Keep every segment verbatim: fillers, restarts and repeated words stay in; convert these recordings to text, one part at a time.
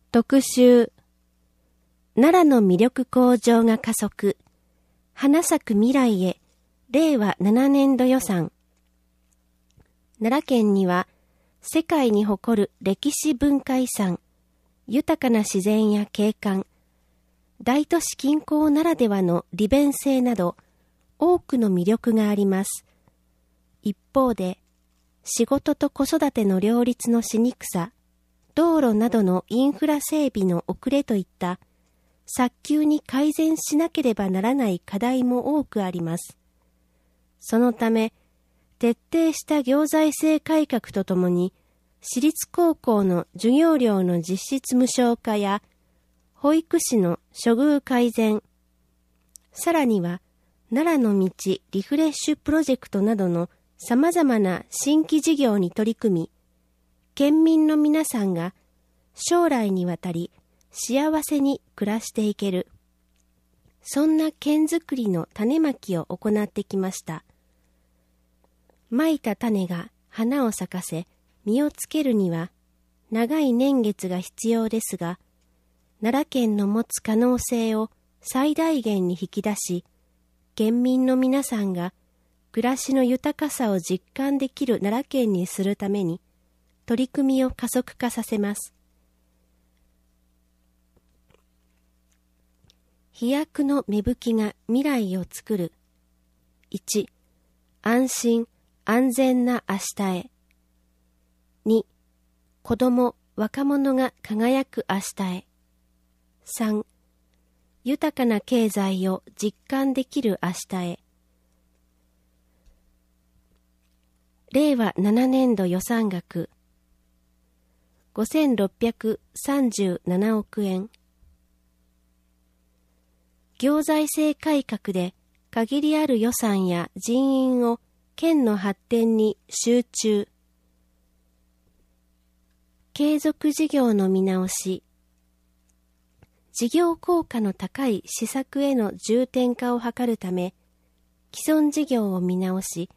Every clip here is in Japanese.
特集、奈良の魅力向上が加速、花咲く未来へ、れいわななねんど予算。奈良県には、世界に誇る歴史文化遺産、豊かな自然や景観、大都市近郊ならではの利便性など、多くの魅力があります。一方で、仕事と子育ての両立のしにくさ、道路などのインフラ整備の遅れといった早急に改善しなければならない課題も多くあります。そのため、徹底した行財政改革とともに、私立高校の授業料の実質無償化や、保育士の処遇改善、さらには奈良の道リフレッシュプロジェクトなどの様々な新規事業に取り組み、県民の皆さんが将来にわたり幸せに暮らしていける。そんな県づくりの種まきを行ってきました。まいた種が花を咲かせ、実をつけるには長い年月が必要ですが、奈良県の持つ可能性を最大限に引き出し、県民の皆さんが暮らしの豊かさを実感できる奈良県にするために、取り組みを加速化させます。飛躍の芽吹きが未来をつくる。いち、安心安全な明日へ。に、子ども若者が輝く明日へ。さん、豊かな経済を実感できる明日へ。れいわななねんど予算額ごせんろっぴゃくさんじゅうななおくえん。行財政改革で限りある予算や人員を県の発展に集中。継続事業の見直し。事業効果の高い施策への重点化を図るため、既存事業を見直し、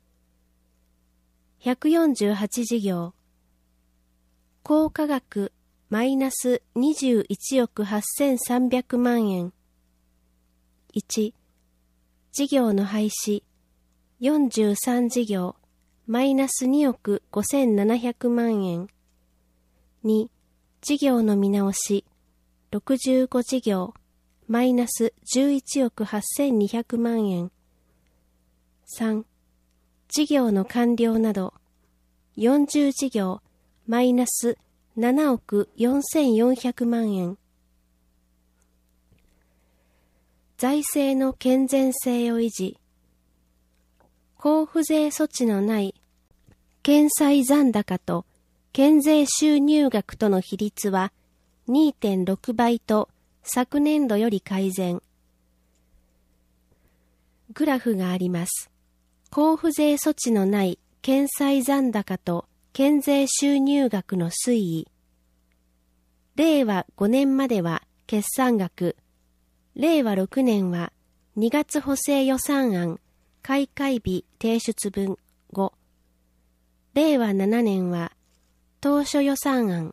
ひゃくよんじゅうはちじぎょう、効果額マイナスにじゅういちおくはっせんさんびゃくまんえん。いち、事業の廃止、よんじゅうさんじぎょう、マイナスにおくごせんななひゃくまんえん。に、事業の見直し、ろくじゅうごじぎょう、マイナスじゅういちおくはっせんにひゃくまんえん。さん、事業の完了など、よんじゅうじぎょう、マイナスななおくよんせんよんひゃくまんえん。財政の健全性を維持。交付税措置のない県債残高と県税収入額との比率は にてんろくばいと昨年度より改善。グラフがあります。交付税措置のない県債残高と県税収入額の推移。れいわごねんまでは決算額、れいわろくねんはにがつ補正予算案開会日提出分ご、れいわななねんは当初予算案。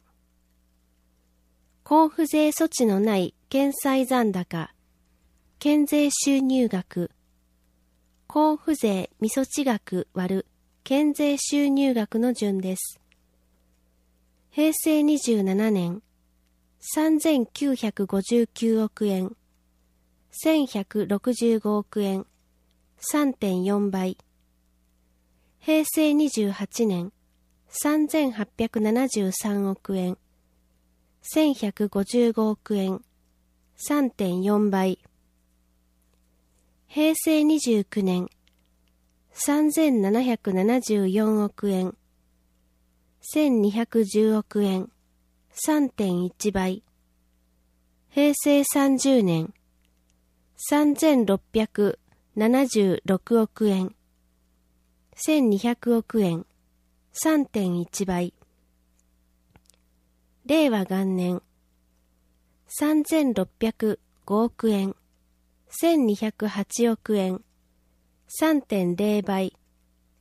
交付税措置のない県債残高、県税収入額、交付税未措置額割る県税収入額の順です。へいせいにじゅうななねん、さんぜんきゅうひゃくごじゅうきゅうおくえん、せんひゃくろくじゅうごおくえん、さんてんよんばい。へいせいにじゅうはちねん、さんぜんはっぴゃくななじゅうさんおくえん、せんひゃくごじゅうごおくえん、さんてんよんばい。へいせいにじゅうきゅうねん、さんぜんななひゃくななじゅうよんおくえん、せんにひゃくじゅうおくえん、さんてんいちばい。へいせいさんじゅうねん、さんぜんろっぴゃくななじゅうろくおくえん、せんにひゃくおくえん、さんてんいちばい。れいわがんねん、さんぜんろっぴゃくごおくえん、せんにひゃくはちおくえん、さんてんぜろばい。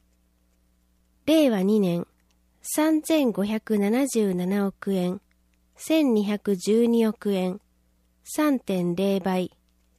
れいわにねん、さんぜんごひゃくななじゅうななおくえん、 せんにひゃくじゅうにおくえん、さんてんぜろばい。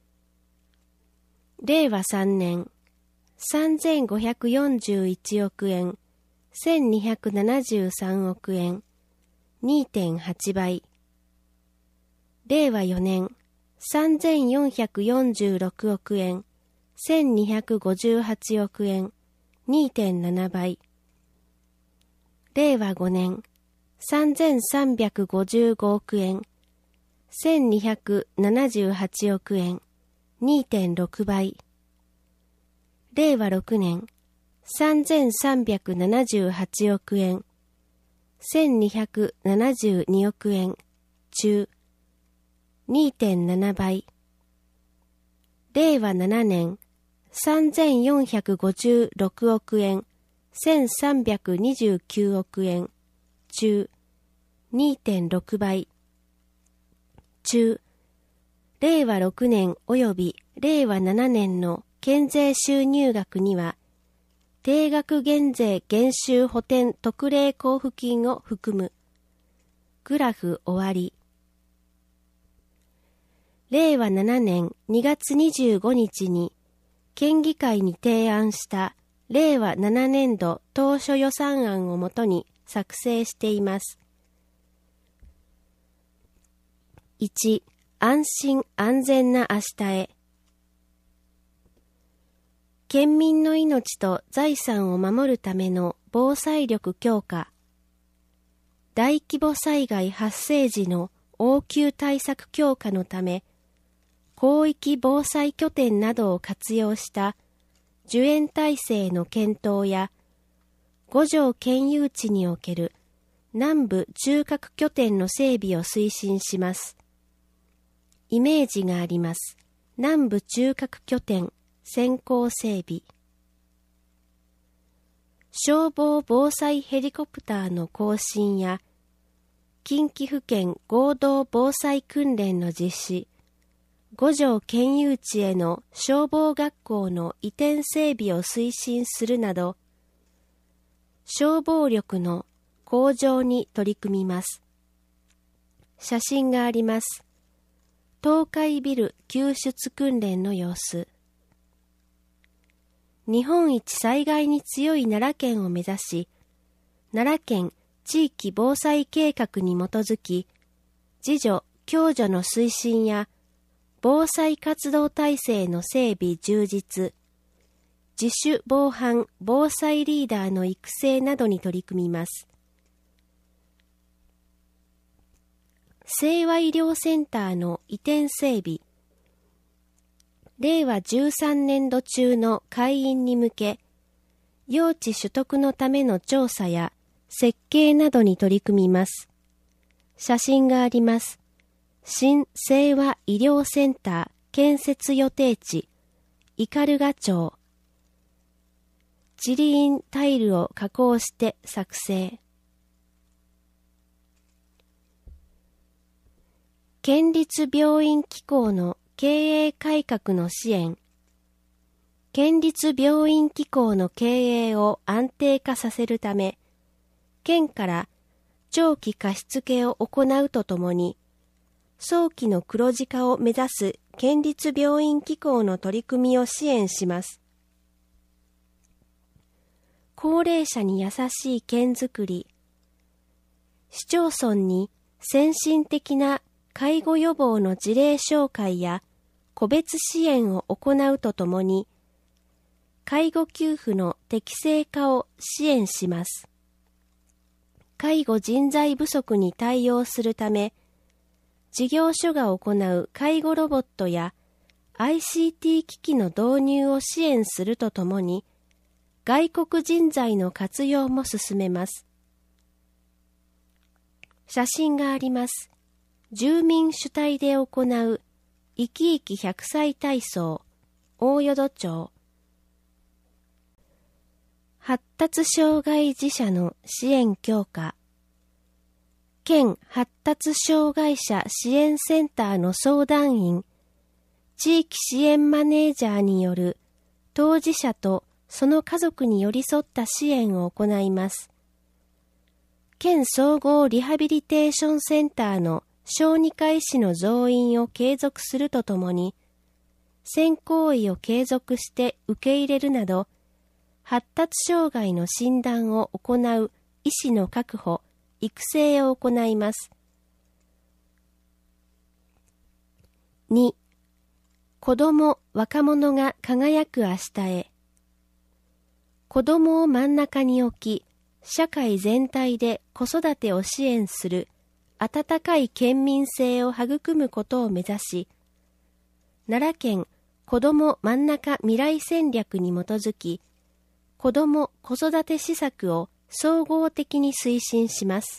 れいわさんねん、さんぜんごひゃくよんじゅういちおくえん、せんにひゃくななじゅうさんおくえん、にてんはちばい。れいわよねん、さんぜんよんひゃくよんじゅうろくおくえん、せんにひゃくごじゅうはちおくえん、にてんななばい。れいわごねん、さんぜんさんびゃくごじゅうごおくえん、せんにひゃくななじゅうはちおくえん、にてんろくばい。れいわろくねん、さんぜんさんびゃくななじゅうはちおくえん、せんにひゃくななじゅうにおくえん、中、にてんななばい。れいわななねん、さんぜんよんひゃくごじゅうろくおくえん、せんさんびゃくにじゅうきゅうおくえん、中、にてんろくばい。中、れいわろくねん及びれいわななねんの県税収入額には、定額減税減収補填特例交付金を含む。グラフ終わり。れいわななねんにがつにじゅうごにちに県議会に提案したれいわななねんど当初予算案をもとに作成しています。いち、安心安全な明日へ。県民の命と財産を守るための防災力強化。大規模災害発生時の応急対策強化のため、広域防災拠点などを活用した受援体制の検討や、五条県有地における南部中核拠点の整備を推進します。イメージがあります。南部中核拠点先行整備。消防防災ヘリコプターの更新や、近畿府県合同防災訓練の実施、五条県有地への消防学校の移転整備を推進するなど、消防力の向上に取り組みます。写真があります。倒壊ビル救出訓練の様子。日本一災害に強い奈良県を目指し、奈良県地域防災計画に基づき、自助・共助の推進や、防災活動体制の整備充実、自主防犯・防災リーダーの育成などに取り組みます。清和医療センターの移転整備。れいわじゅうさんねんど中の開院に向け、用地取得のための調査や設計などに取り組みます。写真があります。新清和医療センター建設予定地、斑鳩町。チリインタイルを加工して作成。県立病院機構の経営改革の支援。県立病院機構の経営を安定化させるため、県から長期貸付を行うとともに、早期の黒字化を目指す県立病院機構の取り組みを支援します。高齢者に優しい県づくり。市町村に先進的な介護予防の事例紹介や個別支援を行うとともに、介護給付の適正化を支援します。介護人材不足に対応するため、事業所が行う介護ロボットや アイシーティー 機器の導入を支援するとともに、外国人材の活用も進めます。写真があります。住民主体で行う生き生きひゃくさい体操、大淀町。発達障害児者の支援強化。県発達障害者支援センターの相談員、地域支援マネージャーによる当事者とその家族に寄り添った支援を行います。 県総合リハビリテーションセンターの小児科医師の増員を継続するとともに、選考医を継続して受け入れるなど、発達障害の診断を行う医師の確保、育成を行います。に、子ども・若者が輝く明日へ。子どもを真ん中に置き、社会全体で子育てを支援する温かい県民性を育むことを目指し、奈良県子ども真ん中未来戦略に基づき、子ども・子育て施策を総合的に推進します。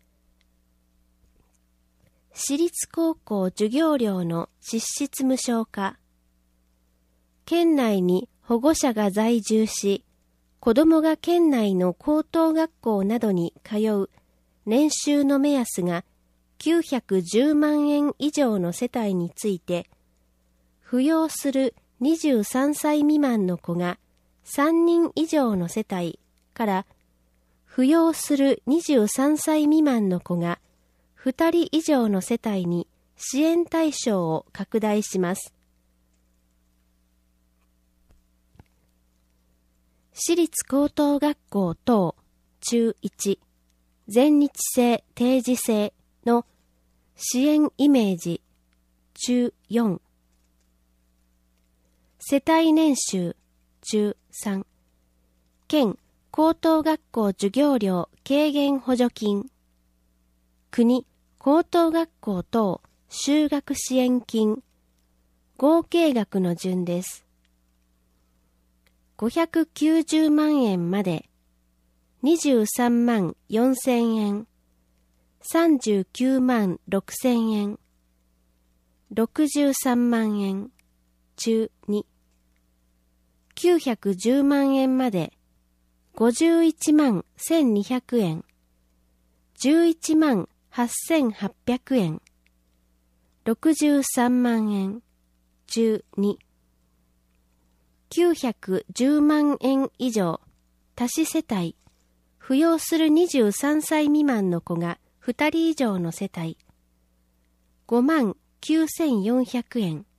私立高校授業料の実質無償化。県内に保護者が在住し、子どもが県内の高等学校などに通う年収の目安がきゅうひゃくじゅうまんえん以上の世帯について、扶養するにじゅうさんさい未満の子がさんにん以上の世帯から、扶養するにじゅうさんさい未満の子がふたり以上の世帯に支援対象を拡大します。私立高等学校等中いち全日制定時制の支援イメージ中よん世帯年収中さん県高等学校授業料軽減補助金国高等学校等就学支援金合計額の順です。ごひゃくきゅうじゅうまんえんまでにじゅうさんまんよんせんえん、さんじゅうきゅうまんろくせんえん、ろくじゅうさんまんえん中に、きゅうひゃくじゅうまんえんまでごじゅういちまんせんにひゃくえん、じゅういちまんはっせんはっぴゃくえん、ろくじゅうさんまんえん中に、きゅうひゃくじゅうまんえん以上多子世帯、扶養するにじゅうさんさい未満の子がふたり以上の世帯、ごまんきゅうせんよんひゃくえん。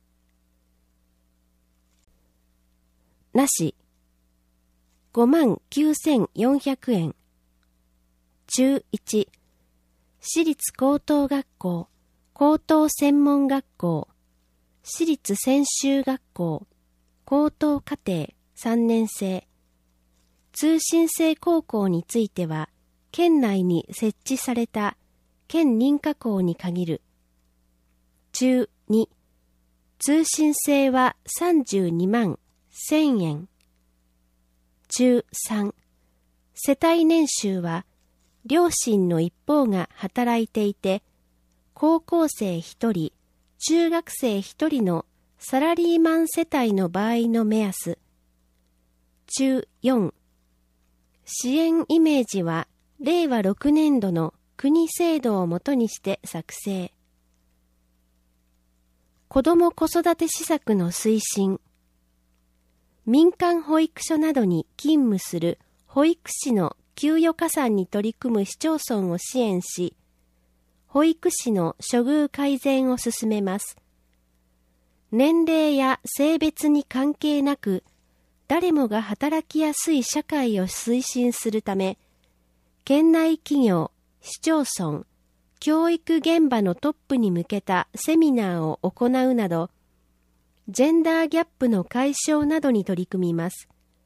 なし、ごまんきゅうせんよんひゃくえん。中いち、私立高等学校、高等専門学校、私立専修学校、高等課程さんねん生、通信制高校については、県内に設置された県認可校に限る。中に、通信制はさんじゅうにまんせんえん。中さん、世帯年収は両親の一方が働いていて、高校生ひとり、中学生ひとりのサラリーマン世帯の場合の目安。中よん、支援イメージはれいわろくねんどの国制度をもとにして作成。子ども子育て施策の推進。民間保育所などに勤務する保育士の給与加算に取り組む市町村を支援し、保育士の処遇改善を進めます。年齢や性別に関係なく、誰もが働きやすい社会を推進するため、県内企業、市町村、教育現場のトップに向けたセミナーを行うなど、ジェンダーギャップの解消などに取り組みます。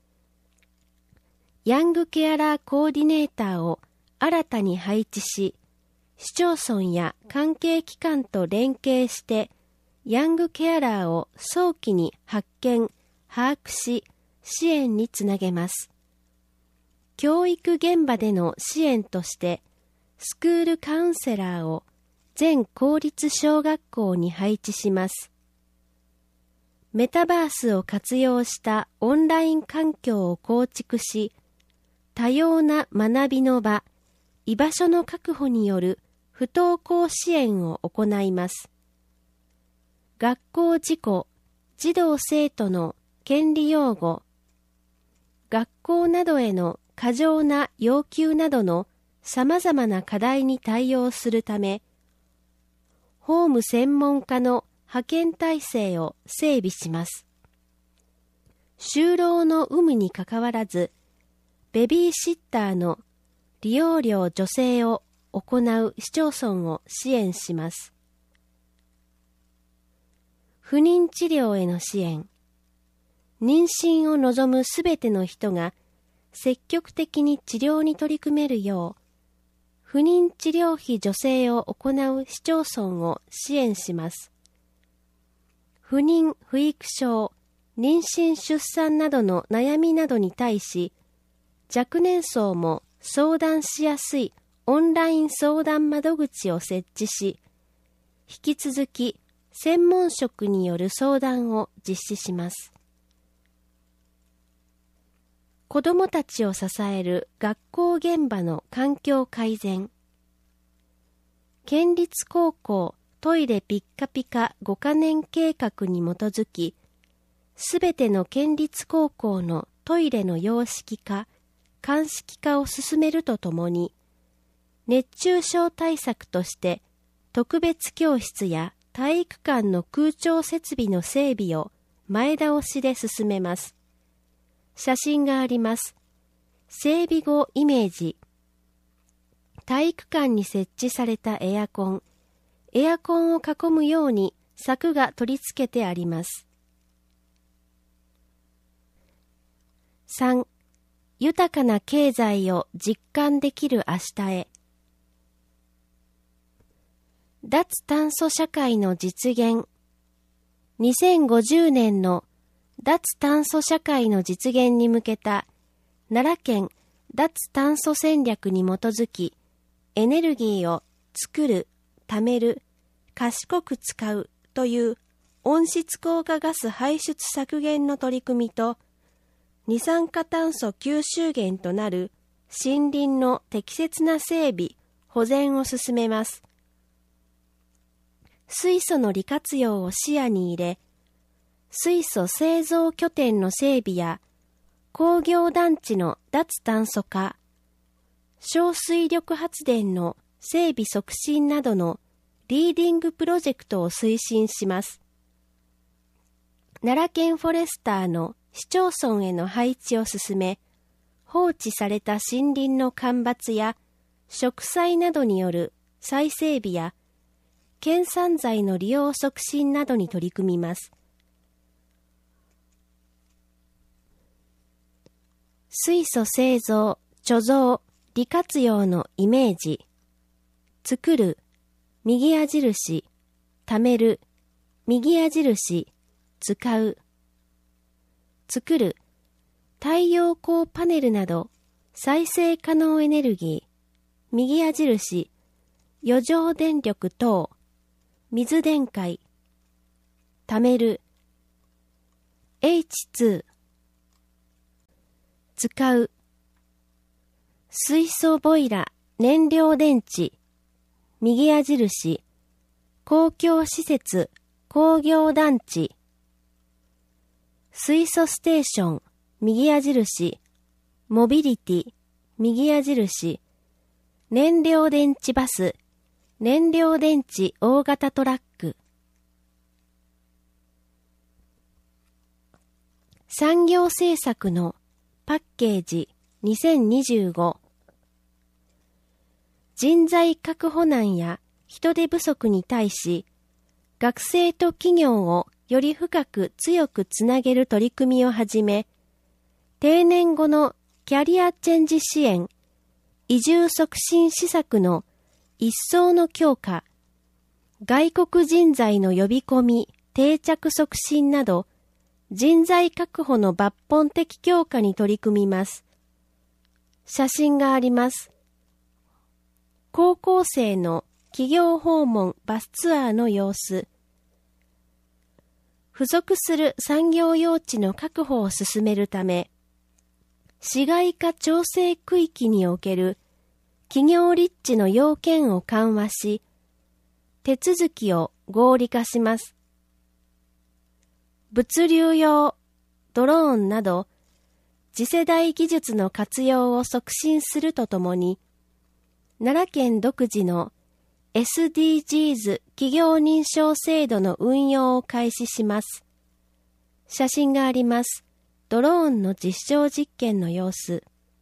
ヤングケアラーコーディネーターを新たに配置し、市町村や関係機関と連携して、ヤングケアラーを早期に発見、把握し、支援につなげます。教育現場での支援として、スクールカウンセラーを全公立小学校に配置します。メタバースを活用したオンライン環境を構築し、多様な学びの場、居場所の確保による不登校支援を行います。学校事故、児童生徒の権利擁護、学校などへの過剰な要求などの様々な課題に対応するため、法務専門家の派遣体制を整備します。就労の有無にかかわらず、ベビーシッターの利用料助成を行う市町村を支援します。不妊治療への支援。妊娠を望むすべての人が積極的に治療に取り組めるよう、不妊治療費助成を行う市町村を支援します。不妊、不育症、妊娠出産などの悩みなどに対し、若年層も相談しやすいオンライン相談窓口を設置し、引き続き専門職による相談を実施します。子どもたちを支える学校現場の環境改善。県立高校トイレピッカピカごかねん計画に基づき、すべての県立高校のトイレの洋式化、鑑識化を進めるとともに、熱中症対策として特別教室や体育館の空調設備の整備を前倒しで進めます。写真があります。整備後イメージ。体育館に設置されたエアコン。エアコンを囲むように柵が取り付けてあります。さん. 豊かな経済を実感できる明日へ。脱炭素社会の実現。にせんごじゅうねんの脱炭素社会の実現に向けた奈良県脱炭素戦略に基づき、エネルギーを作る、貯める、賢く使うという温室効果ガス排出削減の取り組みと、二酸化炭素吸収源となる森林の適切な整備、保全を進めます。水素の利活用を視野に入れ、水素製造拠点の整備や工業団地の脱炭素化、小水力発電の整備促進などのリーディングプロジェクトを推進します。奈良県フォレスターの市町村への配置を進め、放置された森林の間伐や植栽などによる再整備や県産材の利用促進などに取り組みます。水素製造、貯蔵、利活用のイメージ。作る、右矢印、貯める、右矢印、使う。作る、太陽光パネルなど再生可能エネルギー、右矢印、余剰電力等、水電解。貯める、エイチツー、使う。水素ボイラ、燃料電池、右矢印、公共施設、工業団地。水素ステーション、右矢印、モビリティ、右矢印、燃料電池バス、燃料電池大型トラック。産業政策のパッケージにせんにじゅうご。人材確保難や人手不足に対し、学生と企業をより深く強くつなげる取り組みをはじめ、定年後のキャリアチェンジ支援、移住促進施策の一層の強化、外国人材の呼び込み、定着促進など、人材確保の抜本的強化に取り組みます。写真があります。高校生の企業訪問バスツアーの様子。付属する産業用地の確保を進めるため、市街化調整区域における企業立地の要件を緩和し、手続きを合理化します。物流用、ドローンなど、次世代技術の活用を促進するとともに、 奈良県独自の エスディージーズ 企業認証制度の運用を開始します。写真があります。ドローンの実証実験の様子。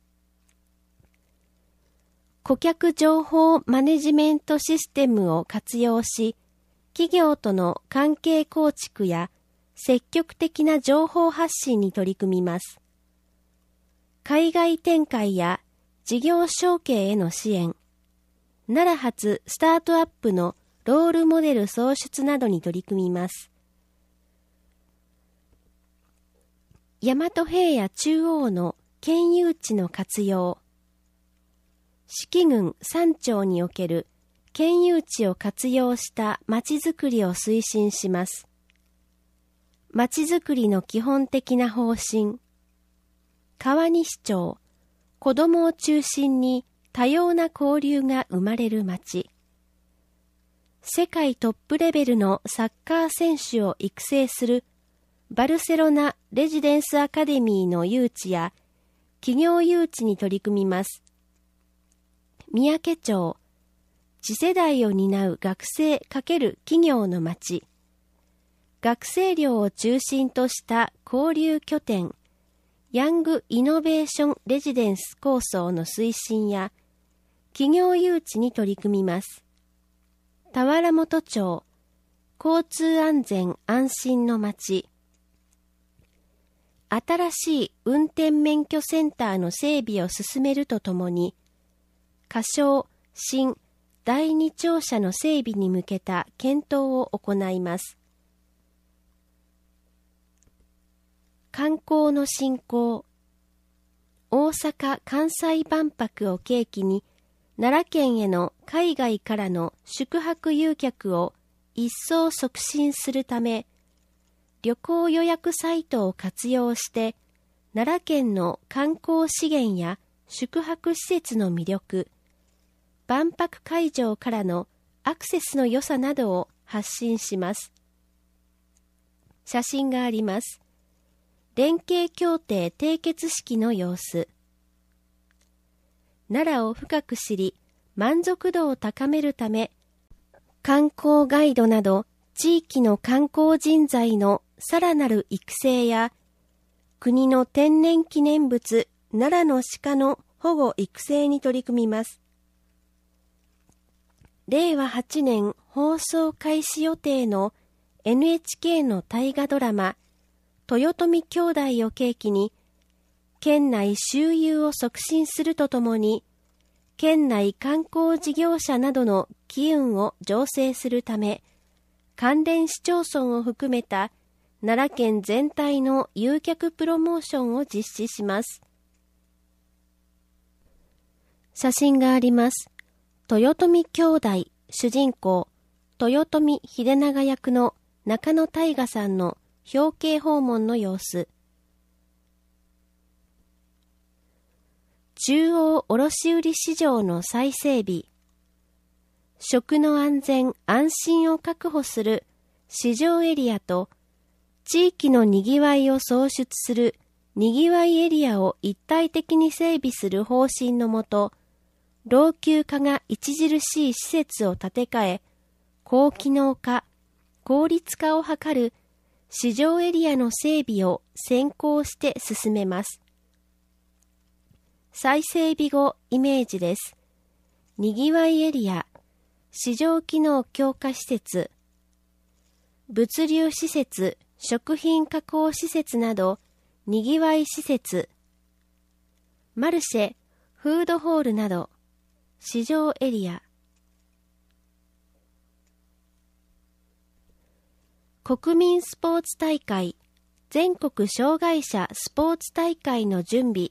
顧客情報マネジメントシステムを活用し、企業との関係構築や積極的な情報発信に取り組みます。海外展開や事業承継への支援、奈良発スタートアップのロールモデル創出などに取り組みます。大和平野中央の県有地の活用。四季郡三町における県有地を活用したまちづくりを推進します。まちづくりの基本的な方針。川西町、子どもを中心に多様な交流が生まれる町。世界トップレベルのサッカー選手を育成するバルセロナレジデンスアカデミーの誘致や企業誘致に取り組みます。三宅町、次世代を担う学生×企業の町。学生寮を中心とした交流拠点、ヤングイノベーションレジデンス構想の推進や企業誘致に取り組みます。田原本町、交通安全安心の町。新しい運転免許センターの整備を進めるとともに、仮称新だいに庁舎の整備に向けた検討を行います。観光の振興。大阪・関西万博を契機に、奈良県への海外からの宿泊誘客を一層促進するため、旅行予約サイトを活用して、奈良県の観光資源や宿泊施設の魅力、万博会場からのアクセスの良さなどを発信します。写真があります。連携協定締結式の様子。奈良を深く知り、満足度を高めるため、観光ガイドなど地域の観光人材のさらなる育成や、国の天然記念物奈良の鹿の保護育成に取り組みます。れいわはちねん放送開始予定の エヌエイチケー の大河ドラマ、豊臣兄弟を契機に、県内周遊を促進するとともに、県内観光事業者などの機運を醸成するため、関連市町村を含めた奈良県全体の誘客プロモーションを実施します。写真があります。豊臣兄弟主人公、豊臣秀長役の中野大河さんの表敬訪問の様子。中央卸売市場の再整備。食の安全・安心を確保する市場エリアと、地域のにぎわいを創出するにぎわいエリアを一体的に整備する方針のもと、老朽化が著しい施設を建て替え、高機能化、効率化を図る市場エリアの整備を先行して進めます。再整備後イメージです。にぎわいエリア、市場機能強化施設、物流施設、食品加工施設など、にぎわい施設、マルシェ、フードホールなど、市場エリア。国民スポーツ大会、全国障害者スポーツ大会の準備。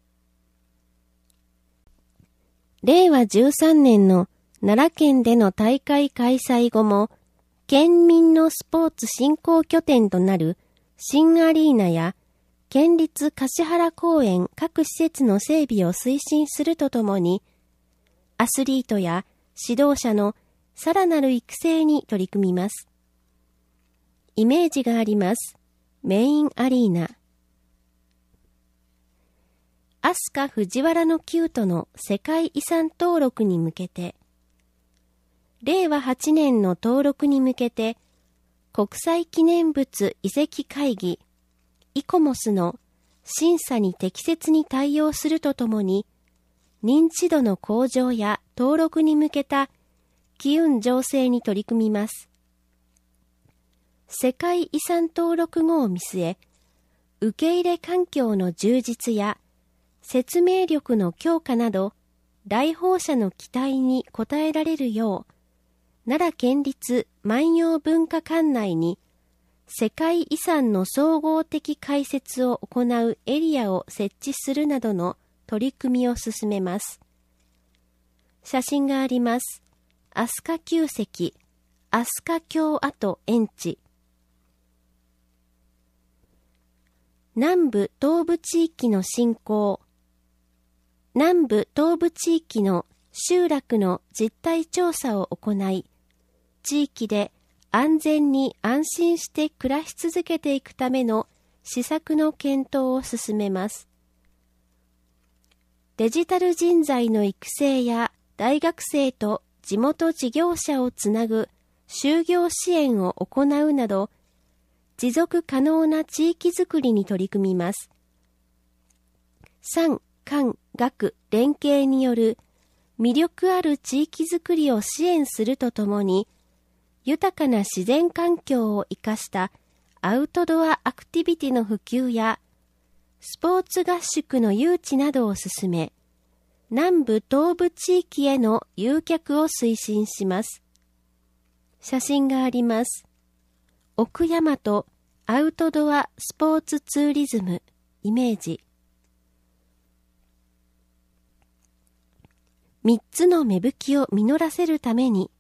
れいわじゅうさんねんの奈良県での大会開催後も、県民のスポーツ振興拠点となる新アリーナや県立橿原公園各施設の整備を推進するとともに、アスリートや指導者のさらなる育成に取り組みます。イメージがあります。メインアリーナ。 飛鳥藤原の宮都の世界遺産登録に向けて、れいわはちねんの登録に向けて、国際記念物遺跡会議、イコモスの審査に適切に対応するとともに、認知度の向上や登録に向けた機運醸成に取り組みます。世界遺産登録後を見据え、受け入れ環境の充実や説明力の強化など、来訪者の期待に応えられるよう、奈良県立万葉文化館内に世界遺産の総合的解説を行うエリアを設置するなどの取り組みを進めます。写真があります。飛鳥旧跡、飛鳥京跡園地。南部東部地域の振興。南部東部地域の集落の実態調査を行い、地域で安全に安心して暮らし続けていくための施策の検討を進めます。デジタル人材の育成や大学生と地元事業者をつなぐ就業支援を行うなど、持続可能な地域づくりに取り組みます。産、官、学連携による魅力ある地域づくりを支援するとともに、豊かな自然環境を生かしたアウトドアアクティビティの普及や、スポーツ合宿の誘致などを進め、南部東部地域への誘客を推進します。写真があります。奥大和アウトドアスポーツツーリズムイメージ。三つの芽吹きを実らせるために、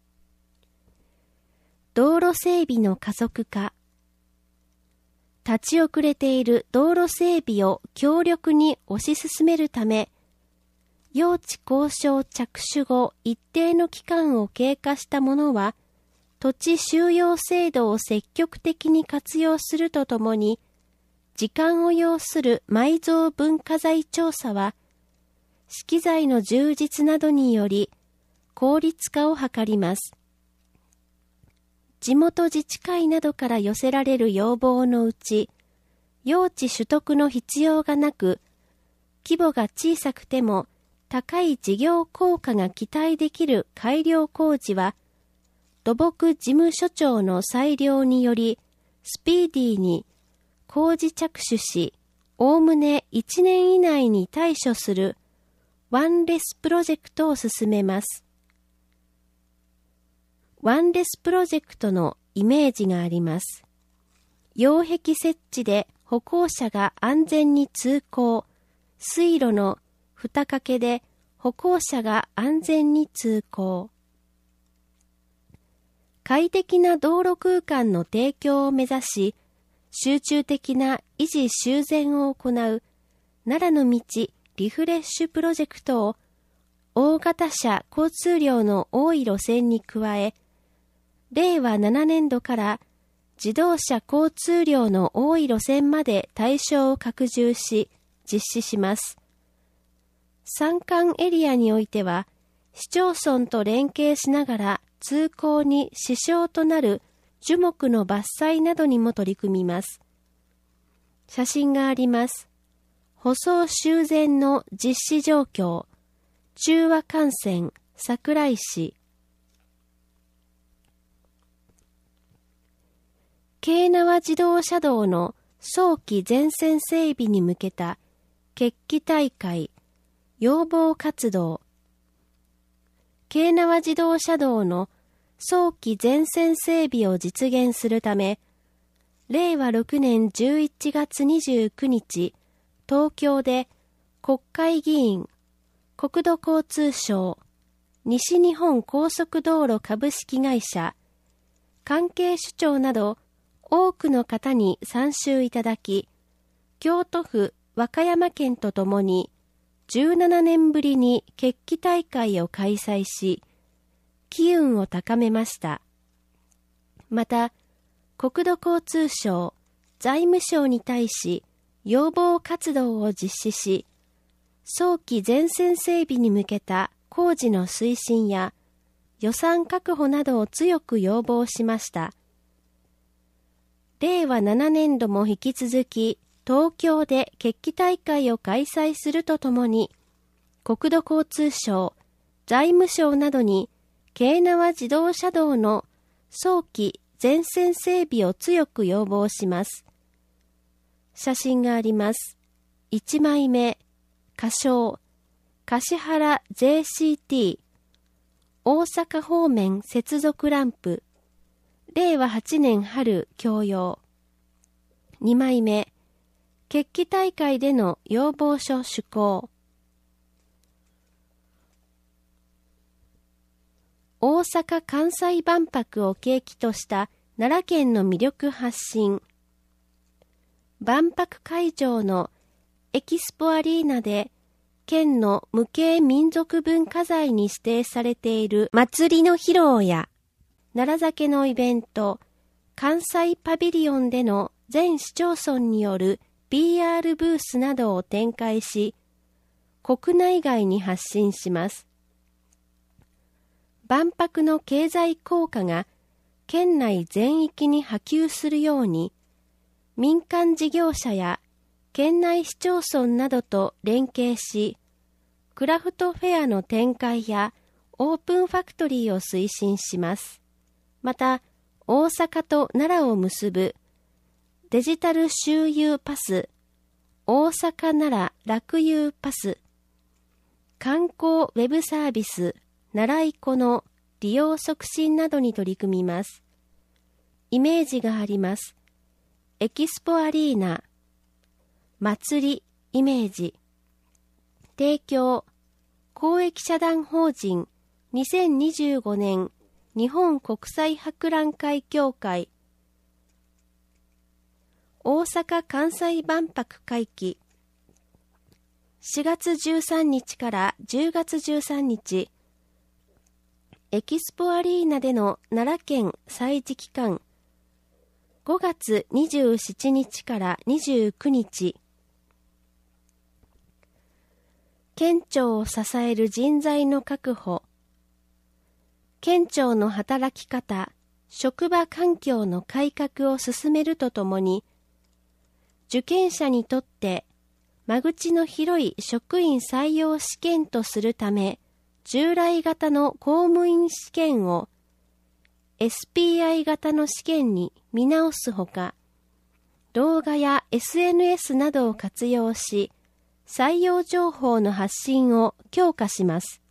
道路整備の加速化。立ち遅れている道路整備を強力に推し進めるため、用地交渉着手後一定の期間を経過したものは、土地収容制度を積極的に活用するとともに、時間を要する埋蔵文化財調査は、資機材の充実などにより効率化を図ります。地元自治会などから寄せられる要望のうち、用地取得の必要がなく、規模が小さくても高い事業効果が期待できる改良工事は、土木事務所長の裁量によりスピーディーに工事着手し、おおむねいちねん以内に対処するワンレスプロジェクトを進めます。ワンレスプロジェクトのイメージがあります。擁壁設置で歩行者が安全に通行、水路の蓋掛けで歩行者が安全に通行。快適な道路空間の提供を目指し、集中的な維持修繕を行う奈良の道リフレッシュプロジェクトを大型車交通量の多い路線に加え、れいわななねんどから自動車交通量の多い路線まで対象を拡充し実施します。山間エリアにおいては、市町村と連携しながら通行に支障となる樹木の伐採などにも取り組みます。写真があります。舗装修繕の実施状況、中和幹線、桜井市。京奈和自動車道の早期全線整備に向けた決起大会、要望活動。京奈和自動車道の早期全線整備を実現するため、れいわろくねんじゅういちがつにじゅうくにち、東京で国会議員、国土交通省、西日本高速道路株式会社、関係首長など多くの方に参集いただき、京都府和歌山県とともにじゅうななねんぶりに決起大会を開催し、機運を高めました。また、国土交通省、財務省に対し要望活動を実施し、 早期全線整備に向けた工事の推進や予算確保などを強く要望しました。れいわななねんども引き続き東京で決起大会を開催するとともに、国土交通省、財務省などに京奈和自動車道の早期全線整備を強く要望します。写真があります。いちまいめ、仮称、橿原 ジェーシーティー、大阪方面接続ランプ、れいわはちねん春供用。にまいめ、決起大会での要望書施行。大阪・関西万博を契機とした奈良県の魅力発信。万博会場のエキスポアリーナで県の無形民族文化財に指定されている祭りの披露や奈良酒のイベント、関西パビリオンでの全市町村による ピーアール ブースなどを展開し、国内外に発信します。万博の経済効果が県内全域に波及するように、民間事業者や県内市町村などと連携し、クラフトフェアの展開やオープンファクトリーを推進します。また、大阪と奈良を結ぶデジタル周遊パス、大阪奈良楽遊パス、観光ウェブサービス、奈良いこの利用促進などに取り組みます。イメージがあります。エキスポアリーナ、祭り、イメージ。提供、公益社団法人にせんにじゅうごねん日本国際博覧会協会、大阪・関西万博会期、しがつじゅうさんにちからじゅうがつじゅうさんにち、エキスポアリーナでの奈良県祭事期間、ごがつにじゅうしちにちからにじゅうくにち、県庁を支える人材の確保、県庁の働き方、職場環境の改革を進めるとともに、受験者にとって間口の広い職員採用試験とするため、従来型の公務員試験を エスピーアイ 型の試験に見直すほか、動画や エスエヌエス などを活用し、採用情報の発信を強化します。